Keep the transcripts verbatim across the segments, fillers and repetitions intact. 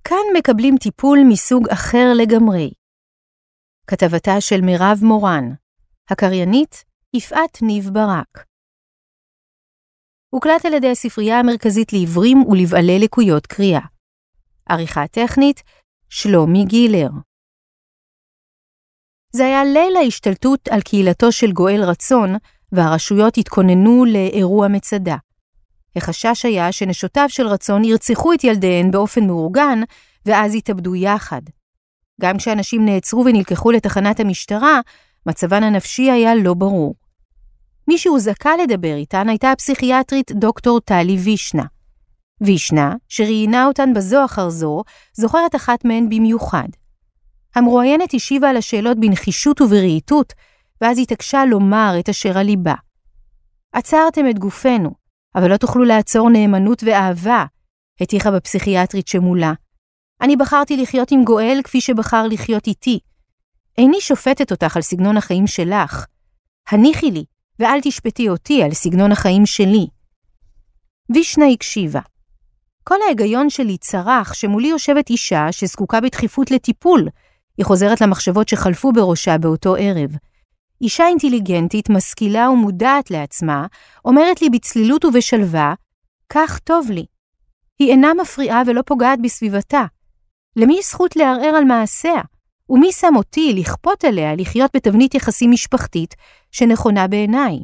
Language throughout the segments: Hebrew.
כאן מקבלים טיפול מסוג אחר לגמרי. כתבתה של מירב מורן, הקריינית יפעת ניב ברק. הוקלט על ידי הספרייה המרכזית לעיוורים ולבעלי לקויות קריאה. עריכה טכנית, שלומי גילר. זה היה ליל ההשתלטות על קהילתו של גואל רצון, והרשויות התכוננו לאירוע מצדה. החשש היה שנשותיו של רצון ירצחו את ילדיהן באופן מאורגן, ואז יתאבדו יחד. גם כשאנשים נעצרו ונלקחו לתחנת המשטרה, מצבן הנפשי היה לא ברור. מי שהוזכה לדבר איתן הייתה הפסיכיאטרית דוקטור טלי וישנה. וישנה, שראיינה אותן בזו אחר זו, זוכרת אחת מהן במיוחד. המרואיינת השיבה על השאלות בנחישות וברהיטות, ואז התעקשה לומר את אשר על ליבה. עצרתם את גופנו, אבל לא תוכלו לעצור נאמנות ואהבה, הטיחה בפסיכיאטרית שמולה. אני בחרתי לחיות עם גואל כפי שבחר לחיות איתי. איני שופטת אותך על סגנון החיים שלך. הניחי לי, ואל תשפטי אותי על סגנון החיים שלי. וישנה הקשיבה. כל ההיגיון שלי צרח שמולי יושבת אישה שזקוקה בדחיפות לטיפול. היא חוזרת למחשבות שחלפו בראשה באותו ערב. אישה אינטליגנטית, משכילה ומודעת לעצמה, אומרת לי בצלילות ובשלווה, כך טוב לי. היא אינה מפריעה ולא פוגעת בסביבתה. למי יש זכות לערער על מעשיה? ומי שם אותי לכפות עליה לחיות בתבנית יחסים משפחתית שנכונה בעיניי?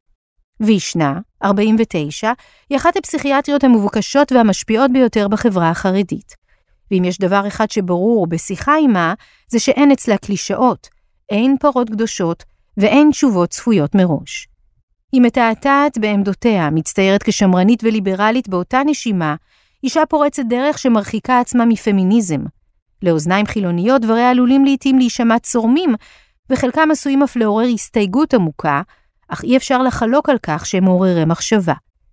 וישנה, ארבעים ותשע, היא אחת הפסיכיאטריות המבוקשות והמשפיעות ביותר בחברה החרדית. ואם יש דבר אחד שברור בשיחה עימה, זה שאין אצלה קלישאות, אין פרות קדושות ואין תשובות צפויות מראש. היא מתעתעת בעמדותיה, מצטיירת כשמרנית וליברלית באותה נשימה, אישה פורצת דרך שמרחיקה עצמה מפמיניזם. לאוזניים חילוניות דבריה עלולים לעתים להישמע צורמים, וחלקם עשויים אף לעורר הסתייגות עמוקה, אך אי אפשר לחלוק על כך שהם מעוררי מחשבה.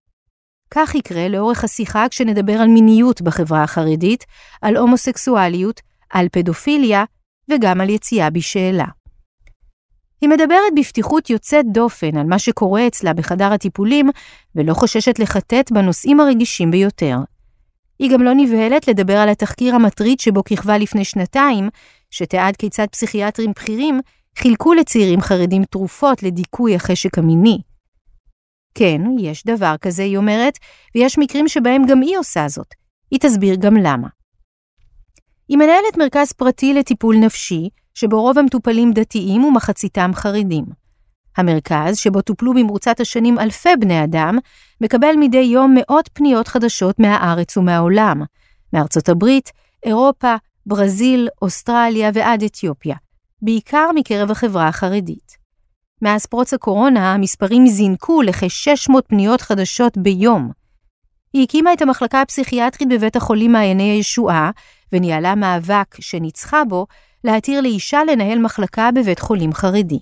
כך יקרה לאורך השיחה כשנדבר על מיניות בחברה החרדית, על הומוסקסואליות, על פדופיליה וגם על יציאה בשאלה. היא מדברת בפתיחות יוצאת דופן על מה שקורה אצלה בחדר הטיפולים, ולא חוששת לחטט בנושאים הרגישים ביותר. היא גם לא נבהלת לדבר על התחקיר המטריד שבו כיכבה לפני שנתיים, שתיעד כיצד פסיכיאטרים בכירים חילקו לצעירים חרדים תרופות לדיכוי החשק המיני. כן, יש דבר כזה, היא אומרת, ויש מקרים שבהם גם היא עושה זאת. היא תסביר גם למה. היא מנהלת מרכז פרטי לטיפול נפשי, שבו רוב המטופלים דתיים ומחציתם חרדים. המרכז, שבו טופלו במרוצת השנים אלפי בני אדם, מקבל מדי יום מאות פניות חדשות מהארץ ומהעולם, מארצות הברית, אירופה, ברזיל, אוסטרליה ועד אתיופיה, בעיקר מקרב החברה החרדית. מאז פרוץ הקורונה, המספרים זינקו לכ-שש מאות פניות חדשות ביום. היא הקימה את המחלקה הפסיכיאטרית בבית החולים מעייני הישועה, וניהלה מאבק שניצחה בו להתיר לאישה לנהל מחלקה בבית חולים חרדי.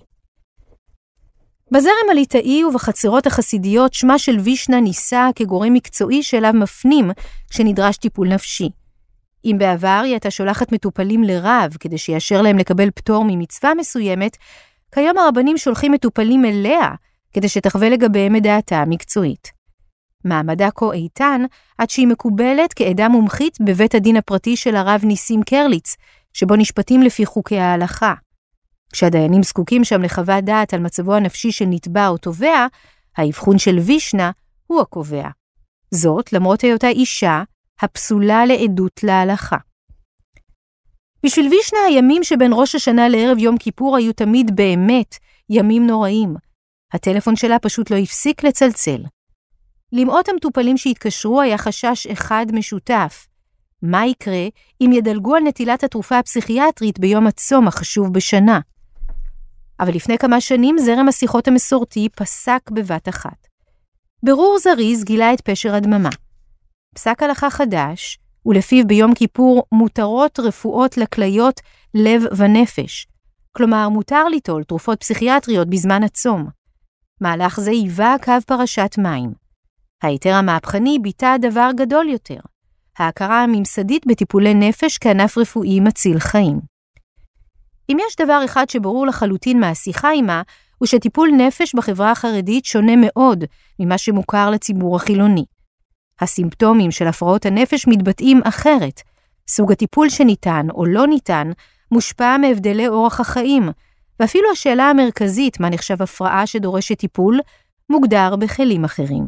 בזרם הליטאי ובחצרות החסידיות שמה של וישנה ניסה כגורם מקצועי שאליו מפנים כשנדרש טיפול נפשי. אם בעבר היא הייתה שולחת מטופלים לרב כדי שיאשר להם לקבל פטור ממצווה מסוימת, כיום הרבנים שולחים מטופלים אליה כדי שתחווה לגביהם את דעתה המקצועית. מעמדה כה איתן עד שהיא מקובלת כעדה מומחית בבית הדין הפרטי של הרב ניסים קרליץ, שבו נשפטים לפי חוקי ההלכה. כשהדיינים זקוקים שם לחוות דעת על מצבו הנפשי של נתבע או תובע, האבחון של וישנה הוא הקובע. זאת למרות היותה אישה הפסולה לעדות להלכה. בשביל וישנה הימים שבין ראש השנה לערב יום כיפור היו תמיד באמת ימים נוראים. הטלפון שלה פשוט לא הפסיק לצלצל. למאות המטופלים שהתקשרו היה חשש אחד משותף. מה יקרה אם ידלגו על נטילת התרופה הפסיכיאטרית ביום הצום החשוב בשנה? אבל לפני כמה שנים זרם השיחות המסורתי פסק בבת אחת. ברור זריז גילה את פשר הדממה. פסק הלכה חדש, ולפיו ביום כיפור מותרות רפואות לכליות לב ונפש. כלומר, מותר ליטול תרופות פסיכיאטריות בזמן הצום. מהלך זה היווה קו פרשת מים. היתר המהפכני ביטא דבר גדול יותר. ההכרה הממסדית בטיפולי נפש כענף רפואי מציל חיים. אם יש דבר אחד שברור לחלוטין מהשיחה עימה, הוא שטיפול נפש בחברה החרדית שונה מאוד ממה שמוכר לציבור החילוני. הסימפטומים של הפרעות הנפש מתבטאים אחרת. סוג הטיפול שניתן או לא ניתן מושפע מהבדלי אורח החיים, ואפילו השאלה המרכזית, מה נחשב הפרעה שדורשת טיפול, מוגדר בכלים אחרים.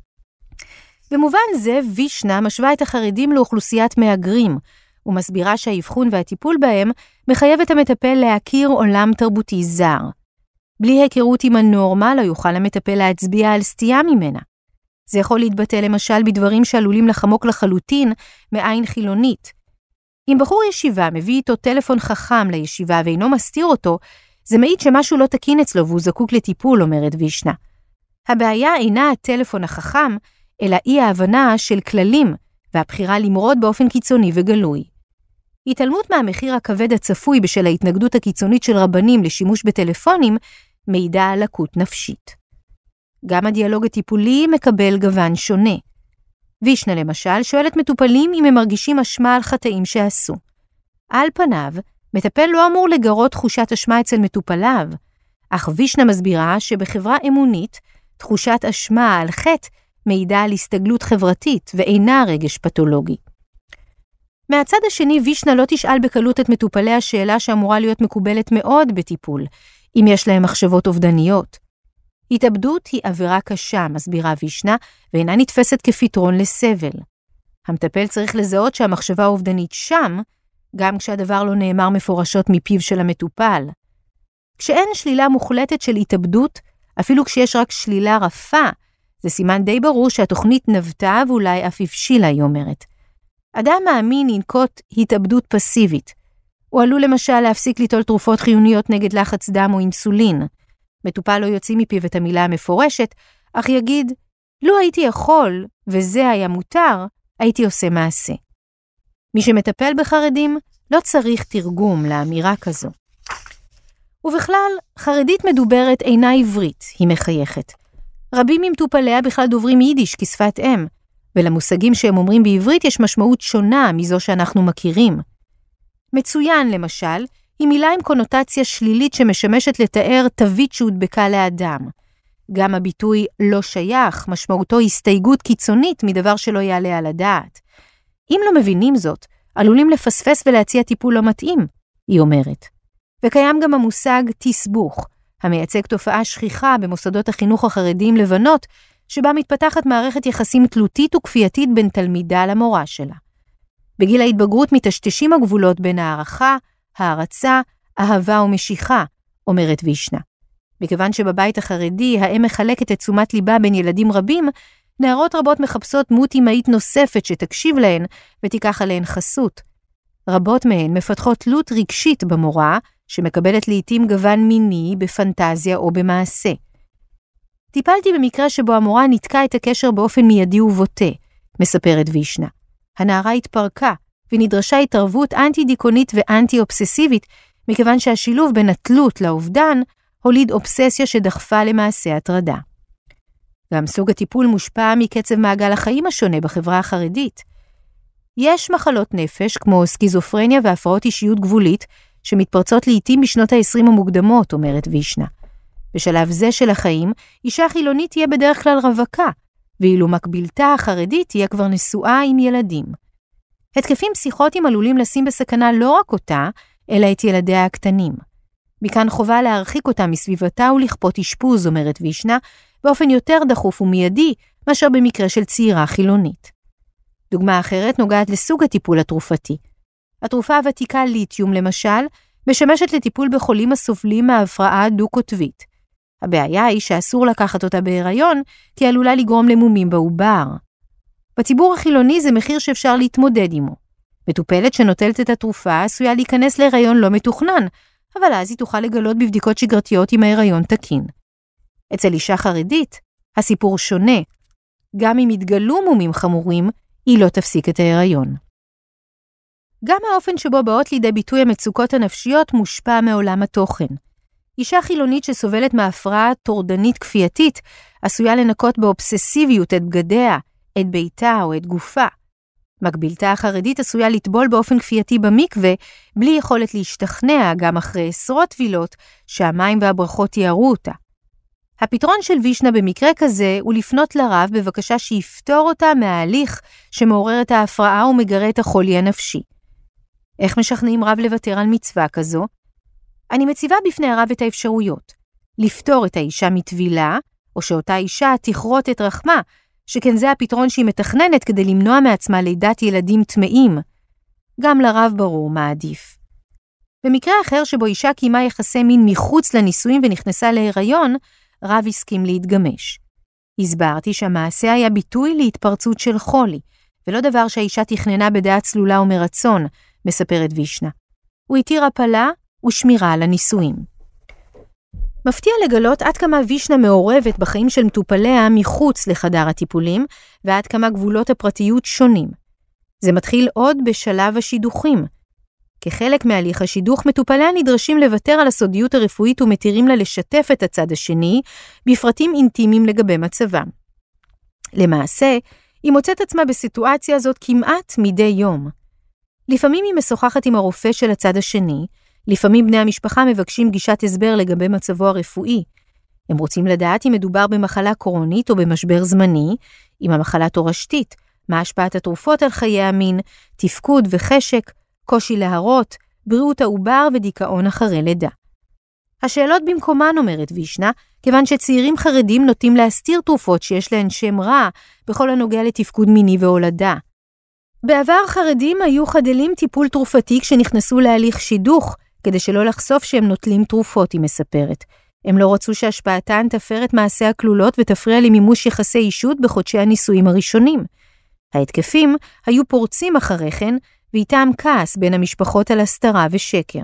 במובן זה, וישנה משווה את החרדים לאוכלוסיית מהגרים, ומסבירה שהאבחון והטיפול בהם מחייב את המטפל להכיר עולם תרבותי זר. בלי היכרות עם הנורמה לא יוכל המטפל להצביע על סטייה ממנה. זה יכול להתבטא למשל בדברים שעלולים לחמוק לחלוטין מעין חילונית. אם בחור ישיבה מביא איתו טלפון חכם לישיבה ואינו מסתיר אותו, זה מעיד שמשהו לא תקין אצלו והוא זקוק לטיפול, אומרת וישנה. הבעיה אינה הטלפון החכם, אלא אי ההבנה של כללים והבחירה למרוד באופן קיצוני וגלוי. התעלמות מהמחיר הכבד הצפוי בשל ההתנגדות הקיצונית של רבנים לשימוש בטלפונים מעידה על לקות נפשית. גם הדיאלוג הטיפולי מקבל גוון שונה. וישנה למשל שואלת מטופלים אם הם מרגישים אשמה על חטאים שעשו. על פניו, מטפל לא אמור לגרות תחושת אשמה אצל מטופליו, אך וישנה מסבירה שבחברה אמונית, תחושת אשמה על חטא מעידה על הסתגלות חברתית ואינה רגש פתולוגי. מהצד השני, וישנה לא תשאל בקלות את מטופלי השאלה שאמורה להיות מקובלת מאוד בטיפול, אם יש להם מחשבות אובדניות. התאבדות היא עבירה קשה, מסבירה וישנה, ואינה נתפסת כפתרון לסבל. המטפל צריך לזהות שהמחשבה האובדנית שם, גם כשהדבר לא נאמר מפורשות מפיו של המטופל. כשאין שלילה מוחלטת של התאבדות, אפילו כשיש רק שלילה רפה, זה סימן די ברור שהתוכנית נבטה ואולי אף הבשילה, היא אומרת. אדם מאמין ינקוט התאבדות פסיבית. הוא עלול למשל להפסיק ליטול תרופות חיוניות נגד לחץ דם או אינסולין. מטופל לא יוציא מפיו את המילה המפורשת, אך יגיד, לא הייתי יכול, וזה היה מותר, הייתי עושה מעשה. מי שמטפל בחרדים לא צריך תרגום לאמירה כזו. ובכלל, חרדית מדוברת אינה עברית, היא מחייכת. רבים ממטופליה בכלל דוברים יידיש כשפת אם, ולמושגים שהם אומרים בעברית יש משמעות שונה מזו שאנחנו מכירים. מצוין, למשל, היא מילה עם קונוטציה שלילית שמשמשת לתאר תווית שהודבקה לאדם. גם הביטוי לא שייך, משמעותו הסתייגות קיצונית מדבר שלא יעלה על הדעת. אם לא מבינים זאת, עלולים לפספס ולהציע טיפול לא מתאים, היא אומרת. וקיים גם המושג תסבוך, המייצג תופעה שכיחה במוסדות החינוך החרדיים לבנות, שבה מתפתחת מערכת יחסים תלותית וכפייתית בין תלמידה למורה שלה. בגיל ההתבגרות מתשתשים הגבולות בין הערכה, הערצה, אהבה ומשיכה, אומרת וישנה. מכיוון שבבית החרדי האם מחלקת את תשומת ליבה בין ילדים רבים, נערות רבות מחפשות דמות אמהית נוספת שתקשיב להן ותיקח עליהן חסות. רבות מהן מפתחות תלות רגשית במורה, שמקבלת לעתים גוון מיני בפנטזיה או במעשה. טיפלתי במקרה שבו המורה נתקה את הקשר באופן מיידי ובוטה, מספרת וישנה. הנערה התפרקה ונדרשה התערבות אנטי-דיכאונית ואנטי-אובססיבית, מכיוון שהשילוב בין התלות לאובדן הוליד אובססיה שדחפה למעשה הטרדה. גם סוג הטיפול מושפע מקצב מעגל החיים השונה בחברה החרדית. יש מחלות נפש כמו סקיזופרניה והפרעות אישיות גבולית, שמתפרצות לעתים בשנות ה-עשרים המוקדמות, אומרת וישנה. בשלב זה של החיים, אישה חילונית תהיה בדרך כלל רווקה, ואילו מקבילתה החרדית תהיה כבר נשואה עם ילדים. התקפים פסיכוטיים עלולים לשים בסכנה לא רק אותה, אלא את ילדיה הקטנים. מכאן חובה להרחיק אותה מסביבתה ולכפות אשפוז, אומרת וישנה, באופן יותר דחוף ומיידי, מאשר במקרה של צעירה חילונית. דוגמה אחרת נוגעת לסוג הטיפול התרופתי. התרופה הוותיקה ליתיום, למשל, משמשת לטיפול בחולים הסובלים מהפרעה דו-קוטבית. הבעיה היא שאסור לקחת אותה בהיריון, כי עלולה לגרום למומים בעובר. בציבור החילוני זה מחיר שאפשר להתמודד עמו. מטופלת שנוטלת את התרופה עשויה להיכנס להיריון לא מתוכנן, אבל אז היא תוכל לגלות בבדיקות שגרתיות אם ההיריון תקין. אצל אישה חרדית, הסיפור שונה. גם אם יתגלו מומים חמורים, היא לא תפסיק את ההיריון. גם האופן שבו באות לידי ביטוי המצוקות הנפשיות מושפע מעולם התוכן. אישה חילונית שסובלת מהפרעה טורדנית כפייתית, עשויה לנקות באובססיביות את בגדיה, את ביתה או את גופה. מקבילתה החרדית עשויה לטבול באופן כפייתי במקווה, בלי יכולת להשתכנע גם אחרי עשרות טבילות שהמים והברכות יערו אותה. הפתרון של וישנה במקרה כזה הוא לפנות לרב בבקשה שיפתור אותה מההליך שמעורר את ההפרעה ומגרה את החולי הנפשי. איך משכנעים רב לוותר על מצווה כזו? אני מציבה בפני הרב את האפשרויות. לפתור את האישה מטבילה, או שאותה אישה תכרות את רחמה, שכן זה הפתרון שהיא מתכננת כדי למנוע מעצמה לידת ילדים טמאים. גם לרב ברור מה עדיף. במקרה אחר שבו אישה קיימה יחסי מין מחוץ לנישואים ונכנסה להיריון, רב הסכים להתגמש. הסברתי שהמעשה היה ביטוי להתפרצות של חולי, ולא דבר שהאישה תכננה בדעת צלולה ומרצון, מספרת וישנה. הוא התיר הפלה ושמירה על הנישואים. מפתיע לגלות עד כמה וישנה מעורבת בחיים של מטופליה מחוץ לחדר הטיפולים, ועד כמה גבולות הפרטיות שונים. זה מתחיל עוד בשלב השידוכים. כחלק מהליך השידוך, מטופליה נדרשים לוותר על הסודיות הרפואית ומתירים לה לשתף את הצד השני, בפרטים אינטימיים לגבי מצבם. למעשה, היא מוצאת עצמה בסיטואציה הזאת כמעט מדי יום. לפעמים היא משוחחת עם הרופא של הצד השני, לפעמים בני המשפחה מבקשים גישת הסבר לגבי מצבו הרפואי. הם רוצים לדעת אם מדובר במחלה קרונית או במשבר זמני, אם המחלה תורשתית, מה השפעת התרופות על חיי המין, תפקוד וחשק, קושי להרות, בריאות העובר ודיכאון אחרי לידה. השאלות במקומן, אומרת וישנה, כיוון שצעירים חרדים נוטים להסתיר תרופות שיש להן שם רע בכל הנוגע לתפקוד מיני והולדה. בעבר חרדים היו חדלים טיפול תרופתי כשנכנסו להליך שידוך, כדי שלא לחשוף שהם נוטלים תרופות, היא מספרת. הם לא רצו שהשפעתן תפר את מעשה הכלולות ותפריע למימוש יחסי אישות בחודשי הנישואים הראשונים. ההתקפים היו פורצים אחרי כן, ואיתם כעס בין המשפחות על הסתרה ושקר.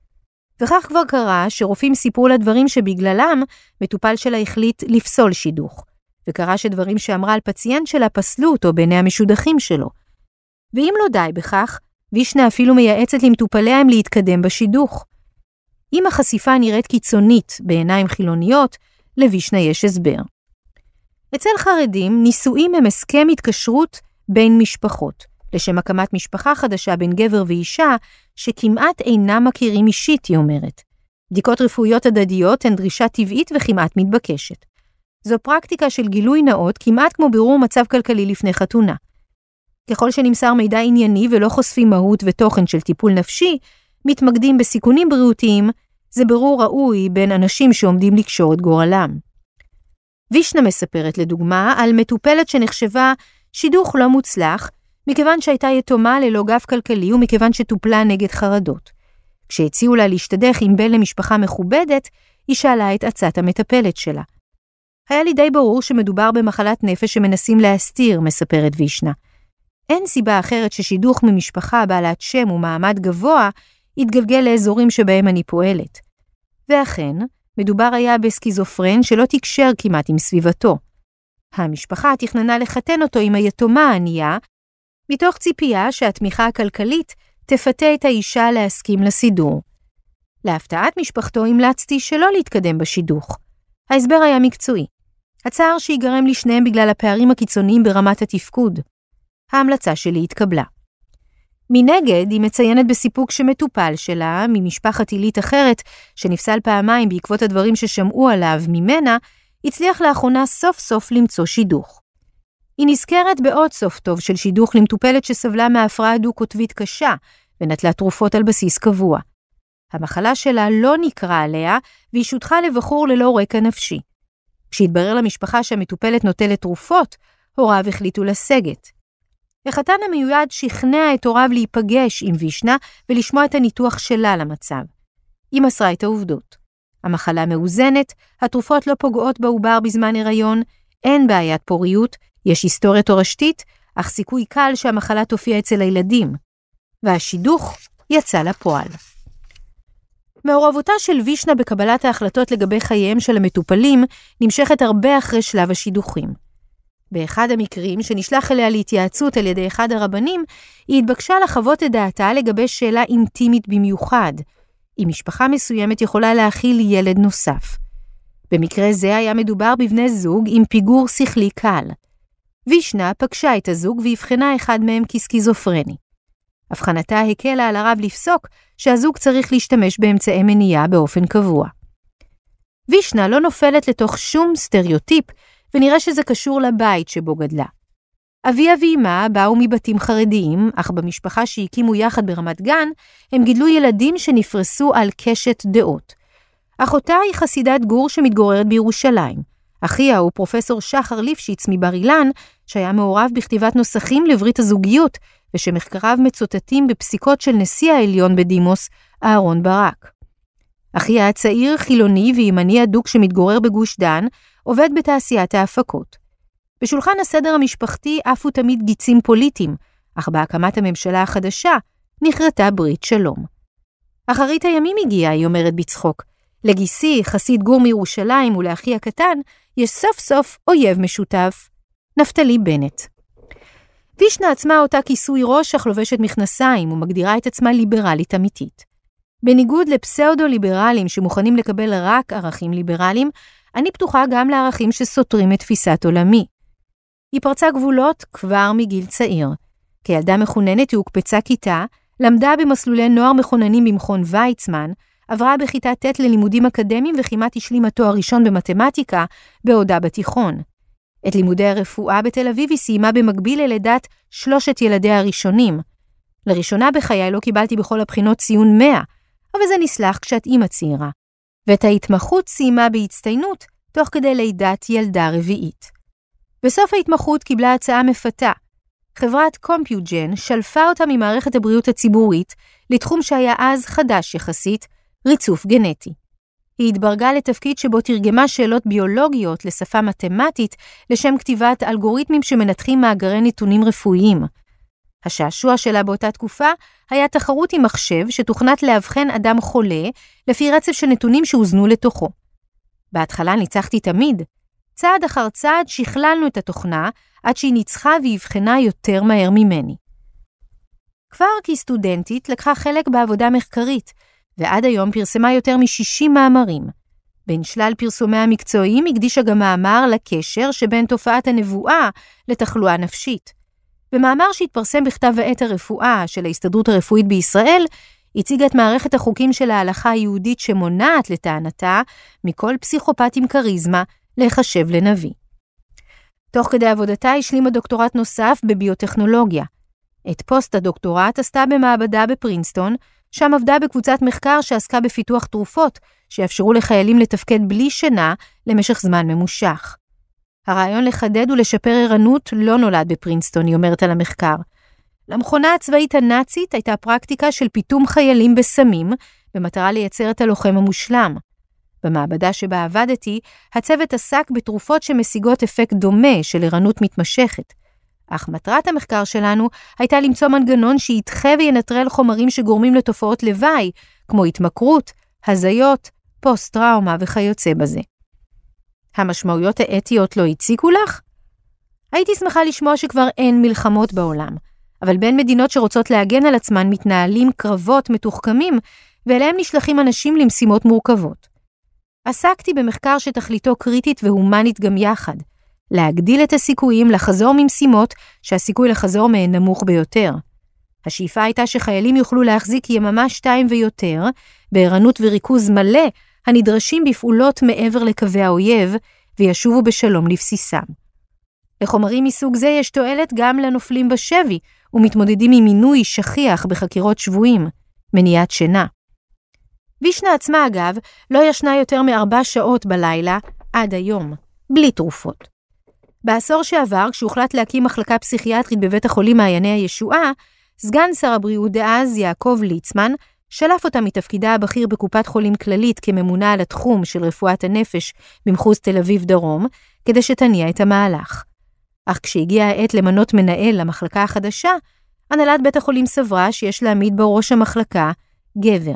וכך כבר קרה שרופאים סיפרו לדברים שבגללם מטופל שלה החליט לפסול שידוך, וקרה שדברים שאמרה על פציינט שלה פסלו אותו בעיני המשודכים שלו. ואם לא די בכך, וישנה אפילו מייעצת למטופליה אם להתקדם בשידוך. אם החשיפה נראית קיצונית בעיניים חילוניות, לוישנה יש הסבר. אצל חרדים, נישואים הם הסכם התקשרות בין משפחות, לשם הקמת משפחה חדשה בין גבר ואישה, שכמעט אינם מכירים אישית, היא אומרת. בדיקות רפואיות הדדיות הן דרישה טבעית וכמעט מתבקשת. זו פרקטיקה של גילוי נאות, כמעט כמו בירור מצב כלכלי לפני חתונה. ככל שנמסר מידע ענייני ולא חושפים מהות ותוכן של טיפול נפשי, מתמקדים בסיכונים בריאותיים, זה ברור ראוי בין אנשים שעומדים לקשור את גורלם. וישנה מספרת לדוגמה על מטופלת שנחשבה שידוך לא מוצלח, מכיוון שהייתה יתומה ללא גב כלכלי ומכיוון שטופלה נגד חרדות. כשהציעו לה להשתדך עם בן למשפחה מכובדת, היא שאלה את עצת המטפלת שלה. היה לי די ברור שמדובר במחלת נפש שמנסים להסתיר, מספרת וישנה. אין סיבה אחרת ששידוך ממשפחה בעלת שם ומעמד גבוה יתגלגל לאזורים שבהם אני פועלת. ואכן, מדובר היה בסקיזופרן שלא תקשר כמעט עם סביבתו. המשפחה תכננה לחתן אותו עם היתומה הענייה, מתוך ציפייה שהתמיכה הכלכלית תפתה את האישה להסכים לסידור. להפתעת משפחתו המלצתי שלא להתקדם בשידוך. ההסבר היה מקצועי. הצער שיגרם לשניהם בגלל הפערים הקיצוניים ברמת התפקוד. ההמלצה שלי התקבלה. מנגד, היא מציינת בסיפוק שמטופל שלה, ממשפחת עילית אחרת, שנפסל פעמיים בעקבות הדברים ששמעו עליו ממנה, הצליח לאחרונה סוף סוף למצוא שידוך. היא נזכרת בעוד סוף טוב של שידוך למטופלת שסבלה מהפרעה דו-קוטבית קשה, ונטלה תרופות על בסיס קבוע. המחלה שלה לא נקרא עליה, והיא שותחה לבחור ללא רקע נפשי. כשהתברר למשפחה שהמטופלת נוטלת תרופות, הוריו החליטו לסגת. החתן המיועד שכנע את הוריו להיפגש עם וישנה ולשמוע את הניתוח שלה למצב. היא מסרה את העובדות. המחלה מאוזנת, התרופות לא פוגעות בעובר בזמן הריון, אין בעיית פוריות, יש היסטוריה תורשתית, אך סיכוי קל שהמחלה תופיע אצל הילדים. והשידוך יצא לפועל. מעורבותה של וישנה בקבלת ההחלטות לגבי חייהם של המטופלים נמשכת הרבה אחרי שלב השידוכים. באחד המקרים שנשלח אליה להתייעצות על ידי אחד הרבנים, היא התבקשה לחוות את דעתה לגבי שאלה אינטימית במיוחד. אם משפחה מסוימת יכולה להכיל ילד נוסף. במקרה זה היה מדובר בבני זוג עם פיגור שכלי קל. וישנה פגשה את הזוג והבחנה אחד מהם כסקיזופרני. הבחנתה הקלה על הרב לפסוק שהזוג צריך להשתמש באמצעי מניעה באופן קבוע. וישנה לא נופלת לתוך שום סטריאוטיפ, ונראה שזה קשור לבית שבו גדלה. אביה ואימה באו מבתים חרדיים, אך במשפחה שהקימו יחד ברמת גן, הם גידלו ילדים שנפרסו על קשת דעות. אחותה היא חסידת גור שמתגוררת בירושלים. אחיה הוא פרופסור שחר ליפשיץ מבר אילן, שהיה מעורב בכתיבת נוסחים לברית הזוגיות, ושמחקריו מצוטטים בפסיקות של נשיא העליון בדימוס, אהרון ברק. אחיה הצעיר, חילוני וימני אדוק שמתגורר בגוש דן, עובד בתעשיית ההפקות. בשולחן הסדר המשפחתי עפו תמיד גיצים פוליטיים, אך בהקמת הממשלה החדשה נחרטה ברית שלום. אחרית הימים הגיעה, היא אומרת בצחוק. לגיסי, חסיד גור מירושלים ולאחי הקטן, יש סוף סוף אויב משותף. נפתלי בנט. וישנה עצמה אותה כיסוי ראש אך לובשת מכנסיים ומגדירה את עצמה ליברלית אמיתית. בניגוד לפסאודו-ליברלים שמוכנים לקבל רק ערכים ליברליים, אני פתוחה גם לערכים שסותרים את תפיסת עולמי. היא פרצה גבולות כבר מגיל צעיר. כילדה מחוננת היא הוקפצה כיתה, למדה במסלולי נוער מכוננים במכון ויצמן, עברה בכיתה ט' ללימודים אקדמיים וכמעט השלימה תואר ראשון במתמטיקה בעודה בתיכון. את לימודי הרפואה בתל אביב היא סיימה במקביל ללידת שלושת ילדיה הראשונים. לראשונה בחיי לא קיבלתי בכל הבחינות ציון מאה, אבל זה נסלח כשאת אימא צעירה. ואת ההתמחות סיימה בהצטיינות תוך כדי לידת ילדה רביעית. בסוף ההתמחות קיבלה הצעה מפתה. חברת קומפיוג'ן שלפה אותה ממערכת הבריאות הציבורית לתחום שהיה אז חדש יחסית, ריצוף גנטי. היא התברגה לתפקיד שבו תרגמה שאלות ביולוגיות לשפה מתמטית לשם כתיבת אלגוריתמים שמנתחים מאגרי נתונים רפואיים. השעשוע שלה באותה תקופה היה תחרות עם מחשב שתוכנת להבחן אדם חולה לפי רצף של נתונים שהוזנו לתוכו. בהתחלה ניצחתי תמיד. צעד אחר צעד שכללנו את התוכנה עד שהיא ניצחה והבחנה יותר מהר ממני. כבר כסטודנטית לקחה חלק בעבודה מחקרית, ועד היום פרסמה יותר מ-שישים מאמרים. בין שלל פרסומיה המקצועיים הקדישה גם מאמר לקשר שבין תופעת הנבואה לתחלואה נפשית. במאמר שהתפרסם בכתב העת הרפואה של ההסתדרות הרפואית בישראל, הציגה את מערכת החוקים של ההלכה היהודית שמונעת לטענתה מכל פסיכופת עם קריזמה להיחשב לנביא. תוך כדי עבודתה השלימה דוקטורט נוסף בביוטכנולוגיה. את פוסט הדוקטורט עשתה במעבדה בפרינסטון, שם עבדה בקבוצת מחקר שעסקה בפיתוח תרופות שיאפשרו לחיילים לתפקד בלי שינה למשך זמן ממושך. הרעיון לחדד ולשפר ערנות לא נולד בפרינסטון, היא אומרת על המחקר. למכונה הצבאית הנאצית הייתה פרקטיקה של פיתום חיילים בסמים, במטרה לייצר את הלוחם המושלם. במעבדה שבה עבדתי, הצוות עסק בתרופות שמשיגות אפקט דומה של ערנות מתמשכת. אך מטרת המחקר שלנו הייתה למצוא מנגנון שידחה וינטרל חומרים שגורמים לתופעות לוואי, כמו התמכרות, הזיות, פוסט-טראומה וכיוצא בזה. המשמעויות האתיות לא הציקו לך? הייתי שמחה לשמוע שכבר אין מלחמות בעולם, אבל בין מדינות שרוצות להגן על עצמן מתנהלים קרבות מתוחכמים, ואליהם נשלחים אנשים למשימות מורכבות. עסקתי במחקר שתכליתו קריטית והומנית גם יחד, להגדיל את הסיכויים לחזור ממשימות שהסיכוי לחזור מהן נמוך ביותר. השאיפה הייתה שחיילים יוכלו להחזיק יממה שתיים ויותר, בערנות וריכוז מלא, הנדרשים בפעולות מעבר לקווי האויב, וישובו בשלום לבסיסם. לחומרים מסוג זה יש תועלת גם לנופלים בשבי, ומתמודדים עם מינוי שכיח בחקירות שבויים, מניעת שינה. וישנה עצמה אגב, לא ישנה יותר מארבע שעות בלילה עד היום, בלי תרופות. בעשור שעבר, כשהוחלט להקים מחלקה פסיכיאטרית בבית החולים מעייני הישועה, סגן שר הבריאות דאז יעקב ליצמן, שלף אותה מתפקידה הבכיר בקופת חולים כללית כממונה על התחום של רפואת הנפש במחוז תל אביב דרום, כדי שתניע את המהלך. אך כשהגיעה העת למנות מנהל למחלקה החדשה, הנהלת בית החולים סברה שיש להעמיד בראש המחלקה גבר.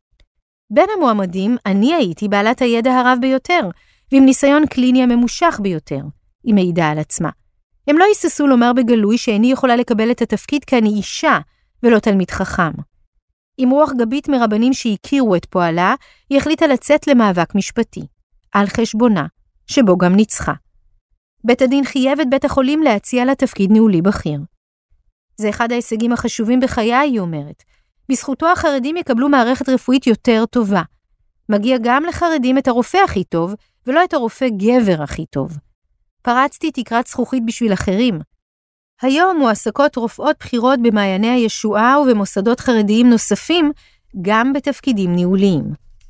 בין המועמדים, אני הייתי בעלת הידע הרב ביותר, ועם ניסיון קליני הממושך ביותר, היא מעידה על עצמה. הם לא היססו לומר בגלוי שאיני יכולה לקבל את התפקיד כי אני אישה ולא תלמיד חכם. עם רוח גבית מרבנים שהכירו את פועלה, היא החליטה לצאת למאבק משפטי, על חשבונה, שבו גם ניצחה. בית הדין חייב את בית החולים להציע לה תפקיד ניהולי בכיר. זה אחד ההישגים החשובים בחיי, היא אומרת. בזכותו החרדים יקבלו מערכת רפואית יותר טובה. מגיע גם לחרדים את הרופא הכי טוב, ולא את הרופא גבר הכי טוב. פרצתי תקרת זכוכית בשביל אחרים. היום מועסקות רופאות בחירות במעייני הישועה ובמוסדות חרדיים נוספים, גם בתפקידים ניהוליים.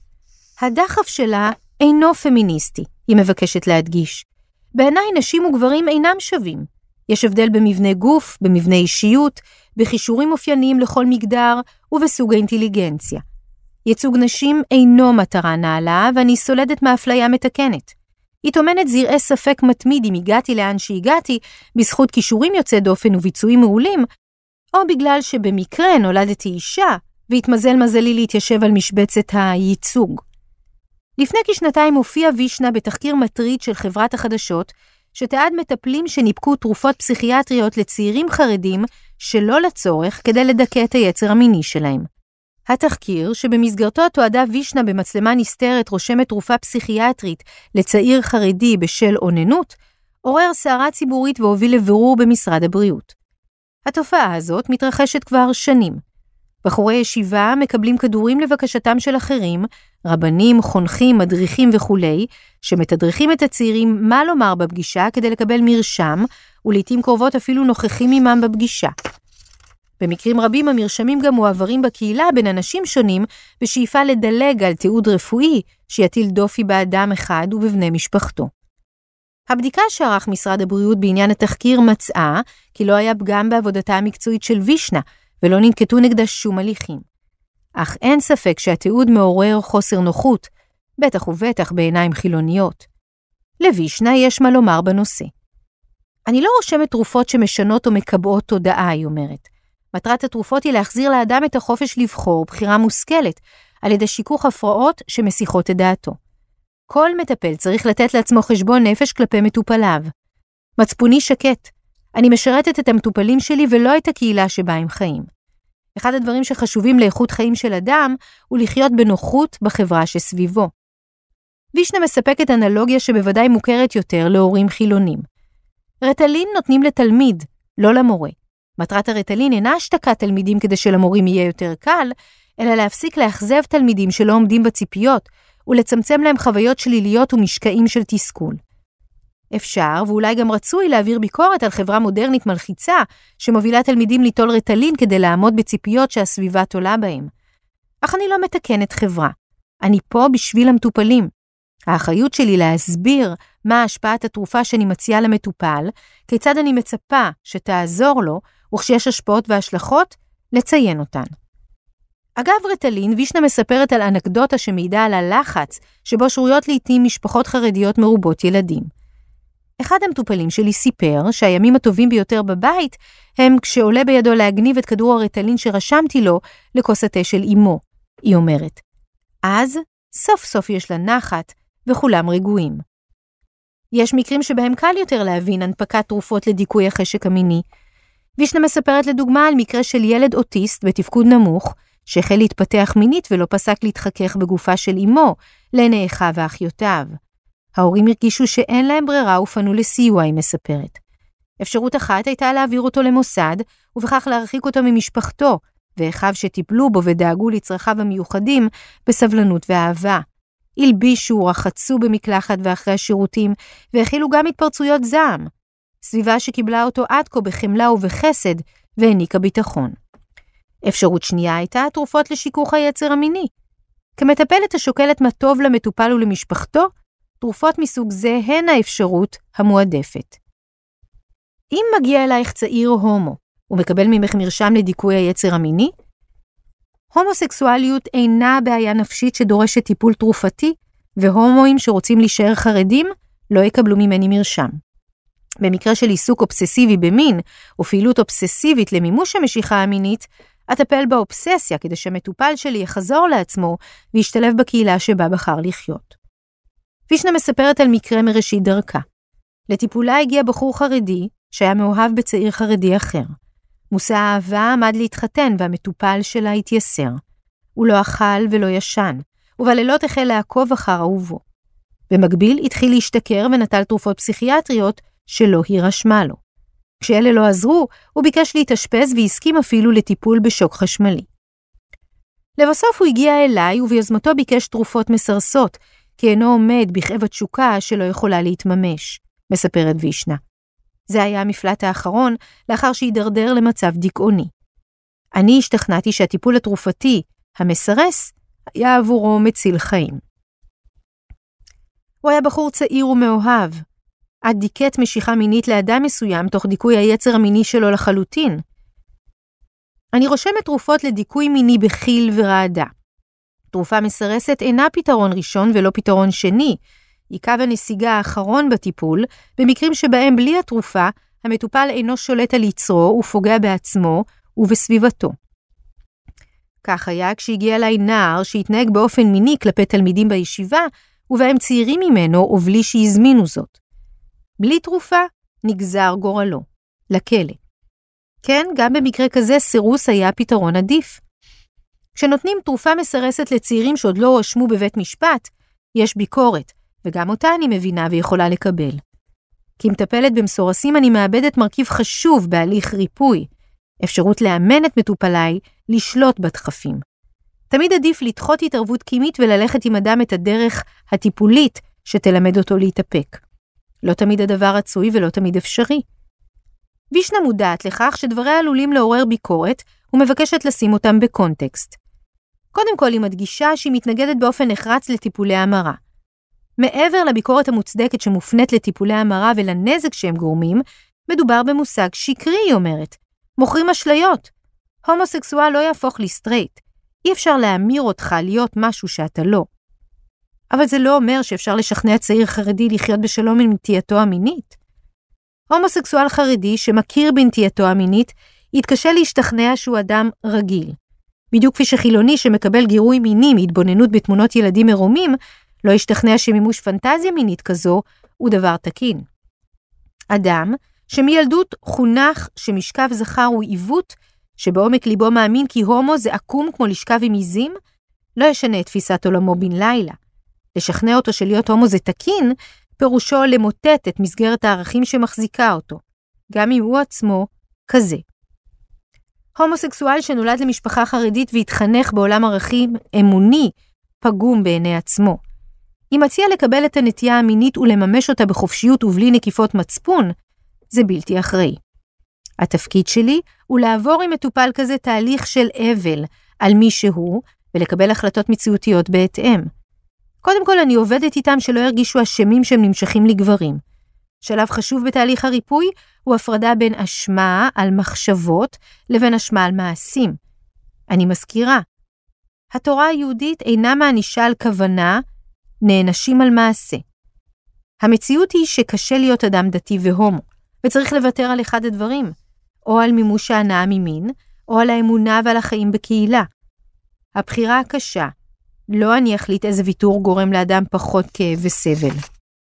הדחף שלה אינו פמיניסטי, היא מבקשת להדגיש. בעיניי נשים וגברים אינם שווים. יש הבדל במבנה גוף, במבנה אישיות, בחישורים אופייניים לכל מגדר ובסוג האינטליגנציה. ייצוג נשים אינו מטרה נעלה, ואני סולדת מאפליה מתקנת. היא טומנת זרעי ספק מתמיד אם הגעתי לאן שהגעתי, בזכות כישורים יוצא דופן וביצועים מעולים, או בגלל שבמקרה נולדתי אישה, והתמזל מזלי להתיישב על משבצת הייצוג. לפני כשנתיים הופיע וישנה בתחקיר מטריד של חברת החדשות, שתיעד מטפלים שניפקו תרופות פסיכיאטריות לצעירים חרדים שלא לצורך כדי לדכא את היצר המיני שלהם. התחקיר, שבמסגרתו תועדה וישנה במצלמה נסתרת רושמת תרופה פסיכיאטרית לצעיר חרדי בשל אוננות, עורר סערה ציבורית והוביל לבירור במשרד הבריאות. התופעה הזאת מתרחשת כבר שנים. בחורי ישיבה מקבלים כדורים לבקשתם של אחרים, רבנים, חונכים, מדריכים וכו', שמתדריכים את הצעירים מה לומר בפגישה כדי לקבל מרשם, ולעיתים קרובות אפילו נוכחים עמם בפגישה. במקרים רבים המרשמים גם מועברים בקהילה בין אנשים שונים, בשאיפה לדלג על תיעוד רפואי שיטיל דופי באדם אחד ובבני משפחתו. הבדיקה שערך משרד הבריאות בעניין התחקיר מצאה כי לא היה פגם בעבודתה המקצועית של וישנה, ולא ננקטו נגדה שום הליכים. אך אין ספק שהתיעוד מעורר חוסר נוחות, בטח ובטח בעיניים חילוניות. לוישנה יש מה לומר בנושא. אני לא רושמת תרופות שמשנות או מקבעות תודעה, היא אומרת. מטרת התרופות היא להחזיר לאדם את החופש לבחור בחירה מושכלת, על ידי שיקוך הפרעות שמסיחות את דעתו. כל מטפל צריך לתת לעצמו חשבון נפש כלפי מטופליו. מצפוני שקט. אני משרתת את המטופלים שלי ולא את הקהילה שבה הם חיים. אחד הדברים שחשובים לאיכות חיים של אדם הוא לחיות בנוחות בחברה שסביבו. וישנה מספקת אנלוגיה שבוודאי מוכרת יותר להורים חילונים. רטלין נותנים לתלמיד, לא למורה. מטרת הרטלין אינה השתקת תלמידים כדי שלמורים יהיה יותר קל, אלא להפסיק לאכזב תלמידים שלא עומדים בציפיות, ולצמצם להם חוויות שליליות ומשקעים של תסכול. אפשר, ואולי גם רצוי, להעביר ביקורת על חברה מודרנית מלחיצה, שמובילה תלמידים ליטול רטלין כדי לעמוד בציפיות שהסביבה תולה בהם. אך אני לא מתקנת חברה. אני פה בשביל המטופלים. האחריות שלי להסביר מה השפעת התרופה שאני מציעה למטופל, כיצד אני מצפה שתעזור לו, וכשיש השפעות והשלכות, לציין אותן. אגב רטלין, וישנה מספרת על אנקדוטה שמעידה על הלחץ, שבו שרויות לעתים משפחות חרדיות מרובות ילדים. אחד המטופלים שלי סיפר שהימים הטובים ביותר בבית הם כשעולה בידו להגניב את כדור הרטלין שרשמתי לו לכוס התה של אמו, היא אומרת. אז סוף סוף יש לה נחת וכולם רגועים. יש מקרים שבהם קל יותר להבין הנפקת תרופות לדיכוי החשק המיני. וישנה מספרת לדוגמה על מקרה של ילד אוטיסט בתפקוד נמוך, שהחל להתפתח מינית ולא פסק להתחכך בגופה של אמו, לעיני אחיו ואחיותיו. ההורים הרגישו שאין להם ברירה ופנו לסיוע, היא מספרת. אפשרות אחת הייתה להעביר אותו למוסד, ובכך להרחיק אותו ממשפחתו, ואחיו שטיפלו בו ודאגו לצרכיו המיוחדים בסבלנות ואהבה. הלבישו, רחצו במקלחת ואחרי השירותים, והכילו גם התפרצויות זעם. סביבה שקיבלה אותו עד כה בחמלה ובחסד, והעניקה ביטחון. אפשרות שנייה הייתה תרופות לשיכוך היצר המיני. כמטפלת השוקלת מה טוב למטופל ולמשפחתו, תרופות מסוג זה הן האפשרות המועדפת. אם מגיע אלייך צעיר הומו, ומקבל ממך מרשם לדיכוי היצר המיני, הומוסקסואליות אינה בעיה נפשית שדורשת טיפול תרופתי, והומואים שרוצים להישאר חרדים לא יקבלו ממני מרשם. במקרה של עיסוק אובססיבי במין, או פעילות אובססיבית למימוש המשיכה המינית, אטפל באובססיה כדי שהמטופל שלי יחזור לעצמו וישתלב בקהילה שבה בחר לחיות. וישנה מספרת על מקרה מראשית דרכה. לטיפולה הגיע בחור חרדי שהיה מאוהב בצעיר חרדי אחר. מושא האהבה עמד להתחתן והמטופל שלה התייסר. הוא לא אכל ולא ישן, ובלילות החל לעקוב אחר אהובו. במקביל התחיל להשתכר ונטל תרופות פסיכיאטריות שלא היא רשמה לו. כשאלה לא עזרו, הוא ביקש להתאשפז והסכים אפילו לטיפול בשוק חשמלי. לבסוף הוא הגיע אליי וביוזמתו ביקש תרופות מסרסות, כי אינו עומד בכאב התשוקה שלא יכולה להתממש, מספרת וישנה. זה היה המפלט האחרון, לאחר שהידרדר למצב דיכאוני. אני השתכנעתי שהטיפול התרופתי, המסרס, היה עבורו מציל חיים. הוא היה בחור צעיר ומאוהב, עד דיכאת משיכה מינית לאדם מסוים תוך דיכוי היצר המיני שלו לחלוטין. אני רושמת תרופות לדיכוי מיני בחיל ורעדה. תרופה מסרסת אינה פתרון ראשון ולא פתרון שני, היא קו הנסיגה האחרון בטיפול, במקרים שבהם בלי התרופה, המטופל אינו שולט על יצרו ופוגע בעצמו ובסביבתו. כך היה כשהגיע אליי נער שהתנהג באופן מיני כלפי תלמידים בישיבה, ובהם צעירים ממנו או בלי שהזמינו זאת. בלי תרופה נגזר גורלו, לכלא. כן, גם במקרה כזה סירוס היה פתרון עדיף. כשנותנים תרופה מסרסת לצעירים שעוד לא הואשמו בבית משפט, יש ביקורת, וגם אותה אני מבינה ויכולה לקבל. כי מטפלת במסורסים אני מאבדת מרכיב חשוב בהליך ריפוי, אפשרות לאמן את מטופליי לשלוט בדחפים. תמיד עדיף לדחות התערבות קימית וללכת עם אדם את הדרך הטיפולית שתלמד אותו להתאפק. לא תמיד הדבר רצוי ולא תמיד אפשרי. וישנה מודעת לכך שדבריה עלולים לעורר ביקורת ומבקשת לשים אותם בקונטקסט. קודם כל היא מדגישה שהיא מתנגדת באופן נחרץ לטיפולי המרה. מעבר לביקורת המוצדקת שמופנית לטיפולי המרה ולנזק שהם גורמים, מדובר במושג שקרי, היא אומרת. מוכרים אשליות. הומוסקסואל לא יהפוך לסטרייט. אי אפשר להמיר אותך להיות משהו שאתה לא. אבל זה לא אומר שאפשר לשכנע צעיר חרדי לחיות בשלום עם נטייתו המינית. הומוסקסואל חרדי שמכיר בנטייתו המינית, יתקשה להשתכנע שהוא אדם רגיל. בדיוק כפי שחילוני שמקבל גירוי מיני מהתבוננות בתמונות ילדים מרומים, לא ישתכנע שמימוש פנטזיה מינית כזו הוא דבר תקין. אדם שמילדות חונך שמשכב זכר הוא עיוות, שבעומק ליבו מאמין כי הומו זה עקום כמו לשכב עם עיזים, לא ישנה את תפיסת עולמו בן לילה. לשכנע אותו שלהיות הומו זה תקין, פירושו למוטט את מסגרת הערכים שמחזיקה אותו, גם אם הוא עצמו כזה. הומוסקסואל שנולד למשפחה חרדית והתחנך בעולם ערכים אמוני, פגום בעיני עצמו. אם מציע לקבל את הנטייה המינית ולממש אותה בחופשיות ובלי נקיפות מצפון, זה בלתי אחראי. התפקיד שלי הוא לעבור עם מטופל כזה תהליך של אבל על מי שהוא, ולקבל החלטות מציאותיות בהתאם. קודם כל אני עובדת איתם שלא ירגישו אשמים שהם נמשכים לגברים. שלב חשוב בתהליך הריפוי הוא הפרדה בין אשמה על מחשבות לבין אשמה על מעשים. אני מזכירה, התורה היהודית אינה מענישה על כוונה, נענשים על מעשה. המציאות היא שקשה להיות אדם דתי והומו, וצריך לוותר על אחד הדברים, או על מימוש ההנאה ממין, או על האמונה ועל החיים בקהילה. הבחירה הקשה, לא אני אחליט איזה ויתור גורם לאדם פחות כאב וסבל.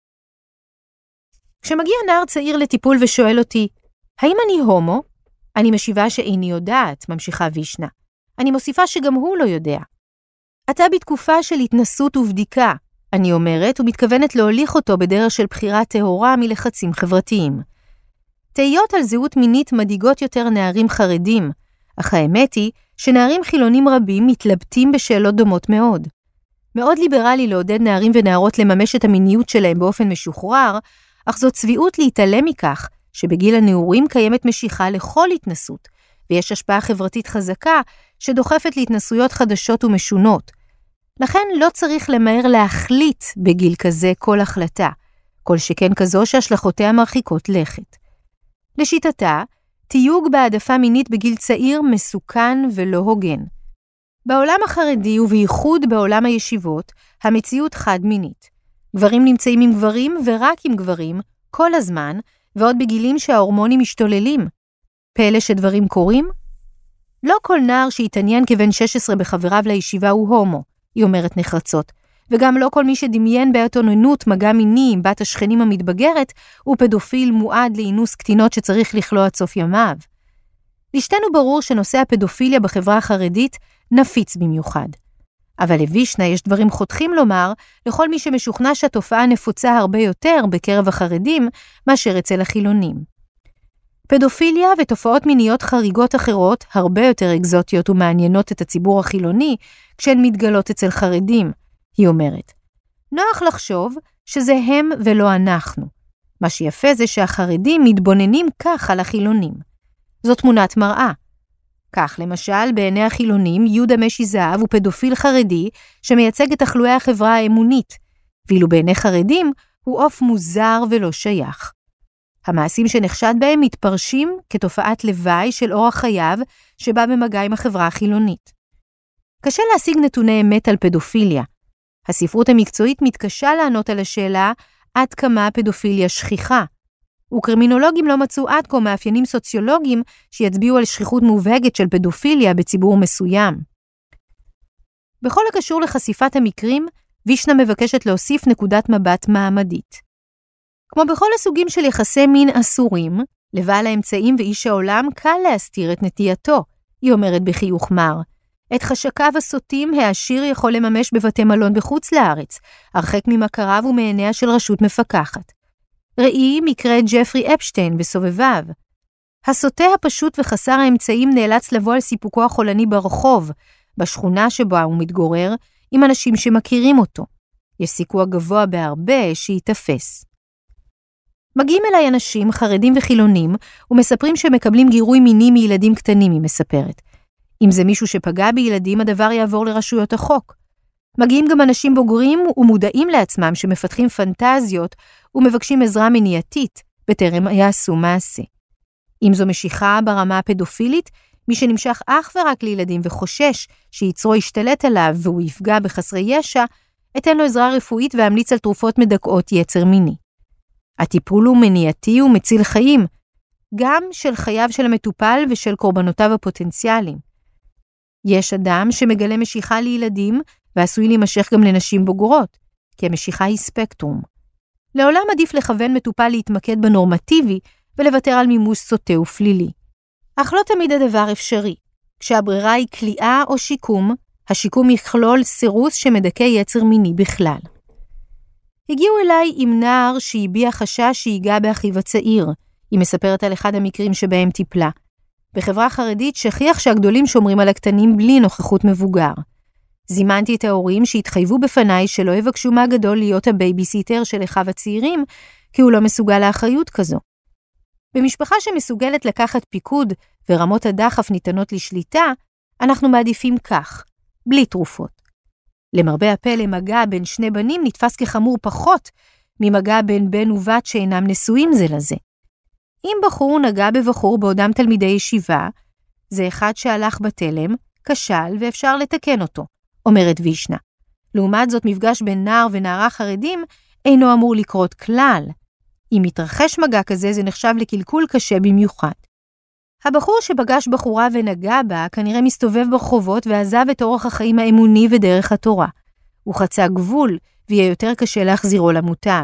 כשמגיע נער צעיר לטיפול ושואל אותי, האם אני הומו? אני משיבה שאיני יודעת, ממשיכה וישנה. אני מוסיפה שגם הוא לא יודע. אתה בתקופה של התנסות ובדיקה, אני אומרת, ומתכוונת להוליך אותו בדרך של בחירה טהורה מלחצים חברתיים. תהיות על זהות מינית מדאיגות יותר נערים חרדים, אך האמת היא שנערים חילונים רבים מתלבטים בשאלות דומות מאוד. מאוד ליברלי לעודד נערים ונערות לממש את המיניות שלהם באופן משוחרר, אך זאת צביעות להתעלם מכך שבגיל הנעורים קיימת משיכה לכל התנסות, ויש השפעה חברתית חזקה שדוחפת להתנסויות חדשות ומשונות. לכן לא צריך למהר להחליט בגיל כזה כל החלטה, כל שכן כזו שהשלכותיה מרחיקות לכת. לשיטתה, תיוג בהעדפה מינית בגיל צעיר מסוכן ולא הוגן. בעולם החרדי ובייחוד בעולם הישיבות, המציאות חד מינית. גברים נמצאים עם גברים ורק עם גברים כל הזמן, ועוד בגילים שההורמונים משתוללים. פלא שדברים קורים? לא כל נער שהתעניין כבן שש עשרה בחבריו לישיבה הוא הומו, היא אומרת נחרצות, וגם לא כל מי שדמיין בעת אוננות מגע מיני עם בת השכנים המתבגרת, הוא פדופיל מועד לאינוס קטינות שצריך לכלוא עד סוף ימיו. לשתנו ברור שנושא הפדופיליה בחברה החרדית נפיץ במיוחד. אבל לוישנה יש דברים חותכים לומר לכל מי שמשוכנע שהתופעה נפוצה הרבה יותר בקרב החרדים מאשר אצל החילונים. פדופיליה ותופעות מיניות חריגות אחרות הרבה יותר אקזוטיות ומעניינות את הציבור החילוני כשהן מתגלות אצל חרדים, היא אומרת. נוח לחשוב שזה הם ולא אנחנו. מה שיפה זה שהחרדים מתבוננים כך על החילונים. זאת תמונת מראה. כך למשל, בעיני החילונים, יהודה משי זהב הוא פדופיל חרדי שמייצג את תחלואי החברה האמונית, ואילו בעיני חרדים הוא עוף מוזר ולא שייך. המעשים שנחשד בהם מתפרשים כתופעת לוואי של אורח חייו שבא במגע עם החברה החילונית. קשה להשיג נתוני אמת על פדופיליה. הספרות המקצועית מתקשה לענות על השאלה עד כמה הפדופיליה שכיחה, וקרימינולוגים לא מצאו עד כה מאפיינים סוציולוגיים שיצביעו על שכיחות מובהקת של פדופיליה בציבור מסוים. בכל הקשור לחשיפת המקרים, וישנה מבקשת להוסיף נקודת מבט מעמדית. כמו בכל הסוגים של יחסי מין אסורים, לבעל האמצעים ואיש העולם קל להסתיר את נטייתו, היא אומרת בחיוך מר. את חשקיו הסוטים העשיר יכול לממש בבתי מלון בחוץ לארץ, הרחק ממכריו ומעיניה של רשות מפקחת. ראי מקרה ג'פרי אפשטיין וסובביו. הסוטה הפשוט וחסר האמצעים נאלץ לבוא על סיפוקו החולני ברחוב, בשכונה שבה הוא מתגורר, עם אנשים שמכירים אותו. יש סיכוי גבוה בהרבה שיתפס. מגיעים אליי אנשים, חרדים וחילונים, ומספרים שמקבלים גירוי מיני מילדים קטנים, היא מספרת. אם זה מישהו שפגע בילדים, הדבר יעבור לרשויות החוק. מגיעים גם אנשים בוגרים ומודעים לעצמם שמפתחים פנטזיות ומבקשים עזרה מניעתית, בטרם יעשו מעשה. אם זו משיכה ברמה הפדופילית, מי שנמשך אך ורק לילדים וחושש שיצרו ישתלט עליו והוא יפגע בחסרי ישע, אתן לו עזרה רפואית והמליץ על תרופות מדכאות יצר מיני. הטיפול הוא מניעתי ומציל חיים, גם של חייו של המטופל ושל קורבנותיו הפוטנציאליים. יש אדם שמגלה משיכה לילדים ועשוי להימשך גם לנשים בוגרות, כי המשיכה היא ספקטרום. לעולם עדיף לכוון מטופל להתמקד בנורמטיבי ולוותר על מימוש סוטה ופלילי. אך לא תמיד הדבר אפשרי. כשהברירה היא כליאה או שיקום, השיקום יכלול סירוס שמדכא יצר מיני בכלל. הגיעו אליי עם נער שהביע חשש שיגע באחיו הצעיר. היא מספרת על אחד המקרים שבהם טיפלה. בחברה חרדית שכיח שהגדולים שומרים על הקטנים בלי נוכחות מבוגר. זימנתי את ההורים שהתחייבו בפניי שלא יבקשו מהגדול להיות הבייביסיטר של אחיו הצעירים, כי הוא לא מסוגל לאחריות כזו. במשפחה שמסוגלת לקחת פיקוד ורמות הדחף ניתנות לשליטה, אנחנו מעדיפים כך, בלי תרופות. למרבה הפלא, מגע בין שני בנים נתפס כחמור פחות ממגע בין בן ובת שאינם נשואים זה לזה. אם בחור נגע בבחור בעודם תלמידי ישיבה, זה אחד שהלך בתלם, כשל ואפשר לתקן אותו, אומרת וישנה. לעומת זאת, מפגש בין נער ונערה חרדים אינו אמור לקרות כלל. אם מתרחש מגע כזה, זה נחשב לקלקול קשה במיוחד. הבחור שפגש בחורה ונגע בה, כנראה מסתובב ברחובות ועזב את אורח החיים האמוני ודרך התורה. הוא חצה גבול, ויהיה יותר קשה להחזירו למוטב.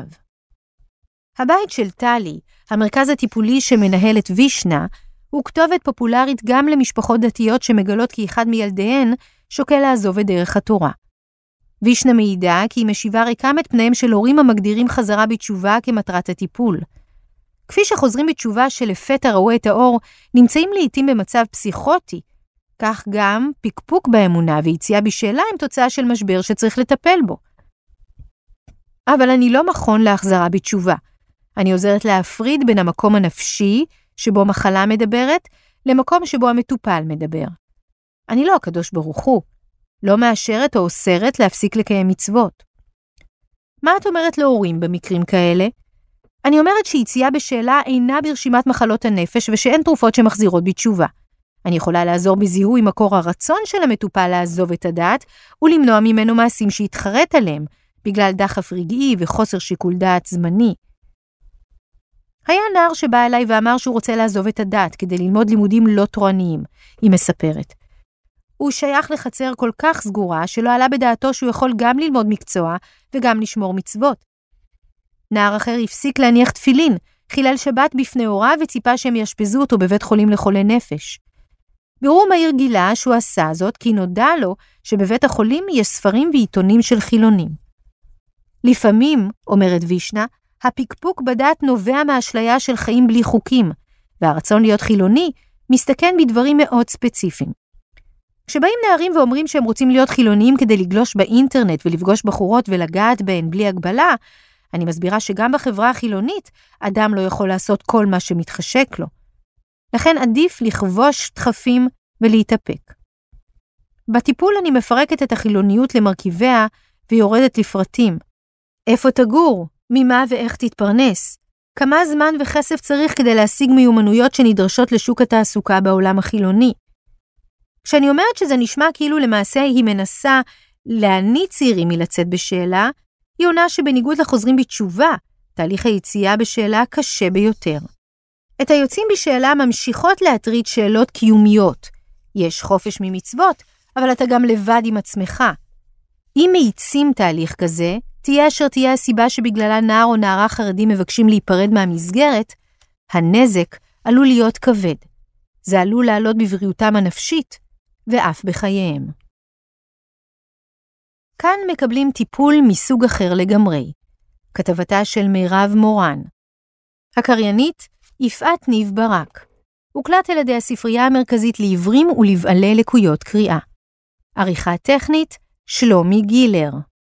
הבית של טלי, המרכז הטיפולי שמנהל את וישנה, הוא כתובת פופולרית גם למשפחות דתיות שמגלות כי אחד מילדיהן שוקל לעזוב את דרך התורה. וישנה מעידה כי היא משיבה ריקם את פניהם של הורים המגדירים חזרה בתשובה כמטרת הטיפול. כפי שחוזרים בתשובה שלפתע ראו את האור, נמצאים לעתים במצב פסיכוטי, כך גם פיקפוק באמונה ויציאה בשאלה עם תוצאה של משבר שצריך לטפל בו. אבל אני לא מכון להחזרה בתשובה. אני עוזרת להפריד בין המקום הנפשי, שבו מחלה מדברת, למקום שבו המטופל מדבר. אני לא הקדוש ברוך הוא, לא מאשרת או אוסרת להפסיק לקיים מצוות. מה את אומרת להורים במקרים כאלה? אני אומרת שיציאה בשאלה אינה ברשימת מחלות הנפש ושאין תרופות שמחזירות בתשובה. אני יכולה לעזור בזיהוי מקור הרצון של המטופל לעזוב את הדעת ולמנוע ממנו מעשים שיתחרט עליהם, בגלל דחף רגעי וחוסר שיקול דעת זמני. היה נער שבא אליי ואמר שהוא רוצה לעזוב את הדת כדי ללמוד לימודים לא תורניים, היא מספרת. הוא שייך לחצר כל כך סגורה שלא עלה בדעתו שהוא יכול גם ללמוד מקצוע וגם לשמור מצוות. נער אחר הפסיק להניח תפילין, חילל שבת בפני הוריו וציפה שהם יאשפזו אותו בבית חולים לחולי נפש. בירור מהיר גילה שהוא עשה זאת כי נודע לו שבבית החולים יש ספרים ועיתונים של חילונים. לפעמים, אומרת וישנה, הפיקפוק בדת נובע מהאשליה של חיים בלי חוקים, והרצון להיות חילוני מסתכן בדברים מאוד ספציפיים. כשבאים נערים ואומרים שהם רוצים להיות חילוניים כדי לגלוש באינטרנט ולפגוש בחורות ולגעת בהן בלי הגבלה, אני מסבירה שגם בחברה החילונית, אדם לא יכול לעשות כל מה שמתחשק לו. לכן עדיף לכבוש דחפים ולהתאפק. בטיפול אני מפרקת את החילוניות למרכיביה ויורדת לפרטים. איפה תגור? ממה ואיך תתפרנס? כמה זמן וכסף צריך כדי להשיג מיומנויות שנדרשות לשוק התעסוקה בעולם החילוני? כשאני אומרת שזה נשמע כאילו למעשה היא מנסה להניע צעירים מלצאת בשאלה, היא עונה שבניגוד לחוזרים בתשובה, תהליך היציאה בשאלה קשה ביותר. את היוצאים בשאלה ממשיכות להטריד שאלות קיומיות. יש חופש ממצוות, אבל אתה גם לבד עם עצמך. אם מאיצים תהליך כזה, תהיה אשר תהיה הסיבה שבגללה נער או נערה חרדים מבקשים להיפרד מהמסגרת, הנזק עלול להיות כבד. זה עלול לעלות בבריאותם הנפשית ואף בחייהם. כאן מקבלים טיפול מסוג אחר לגמרי. כתבתה של מירב מורן. הקריינית יפעת ניב ברק. הוקלט על ידי הספרייה המרכזית לעיוורים ולבעלי לקויות קריאה. עריכה טכנית שלומי גילר.